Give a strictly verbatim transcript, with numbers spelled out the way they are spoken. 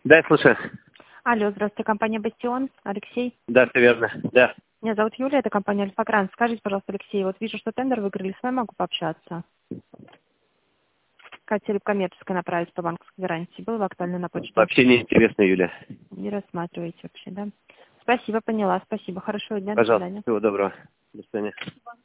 Да, я слушаю. Алло, здравствуйте, компания «Бастион». Алексей. Да, все верно. Да. Меня зовут Юлия, это компания «Альфа-Грант». Скажите, пожалуйста, Алексей, вот вижу, что тендер выиграли, с вами могу пообщаться? Хотели коммерческое направить по банковской гарантии. Было бы актуально на почту? Вообще не интересно, Юля. Не рассматриваете вообще, да? Спасибо, поняла, спасибо. Хорошего дня, до Пожалуйста, свидания. всего доброго. До свидания.